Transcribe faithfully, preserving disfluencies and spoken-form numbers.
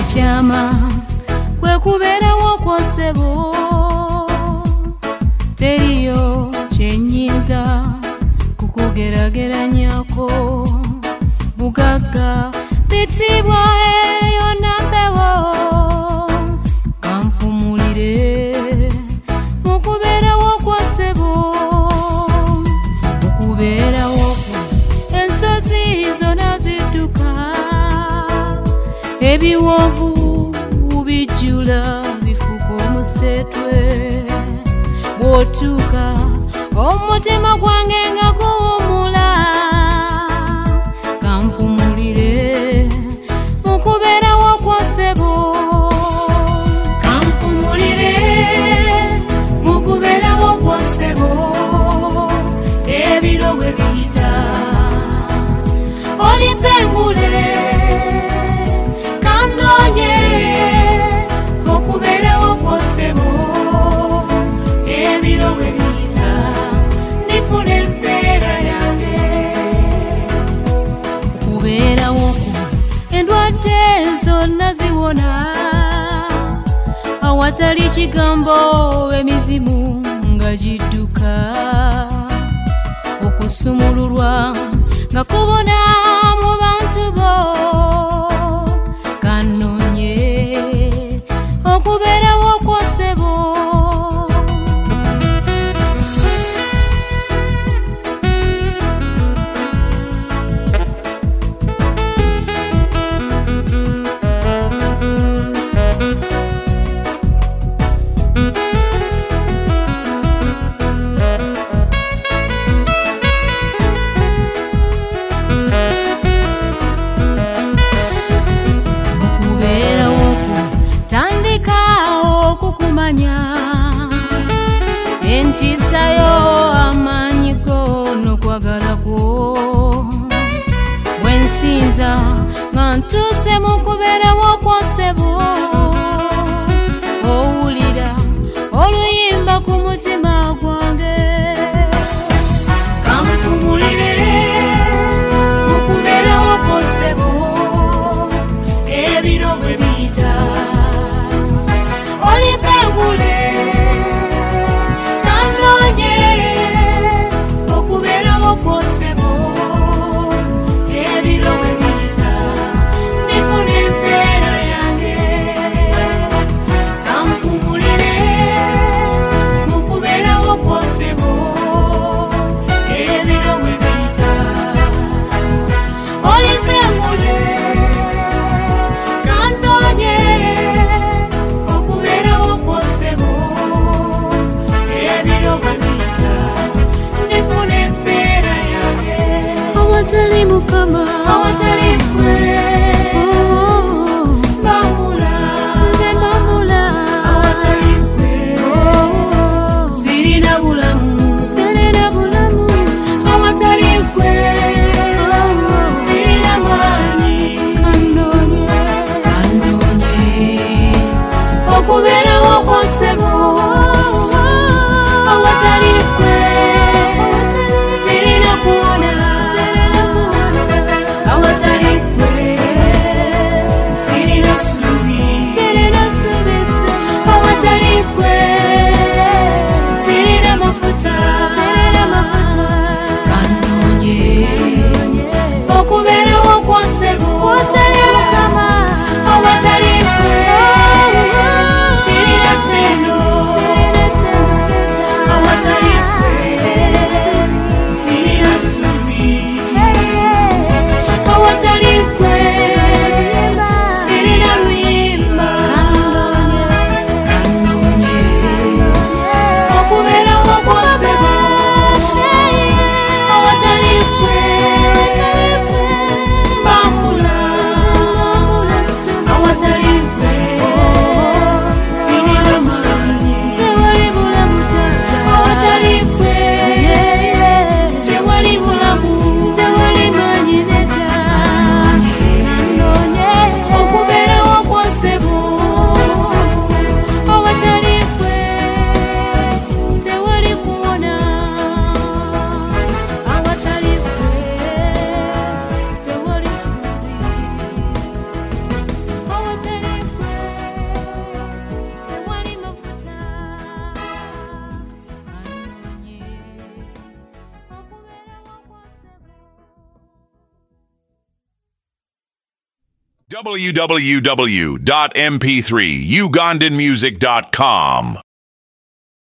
ekyama kwe kubeerawo kwa ssebo teriyo kyenyinza kukugerageranyako bugagga bitibwa eyo nambewo kampumulire mukubeerawo kwa ssebo mukubeerawo ensozi zonna zidduka ebiwoovu bijjula bifuka omusetwe bw'otuuka omutima gwange nga guwumula kampumulire mukubeerawo kwa ssebo kampumulire mukubeerawo kwa ssebo ebiro bwe biyita olimpengule kanonye okubeerawo kwa ssebo ebiro bwe biyita ndifuna embeera yange okubeerawo endwadde zonna ziwona awatali kigambo emizimu nga gidduka okusumululwa nga kubona mu bantu bo kanonye okubeerawo kwa ssebo entisayo amaanyi go n'okwagala kwo bwensinza nga ntuuse mu kubeerawo kwa ssebo owulira oluyimba ku mutima gwange kampumulire mu kubeerawo kwa ssebo ebiro bwe biyita olimpengule w w w dot m p three ugandan music dot com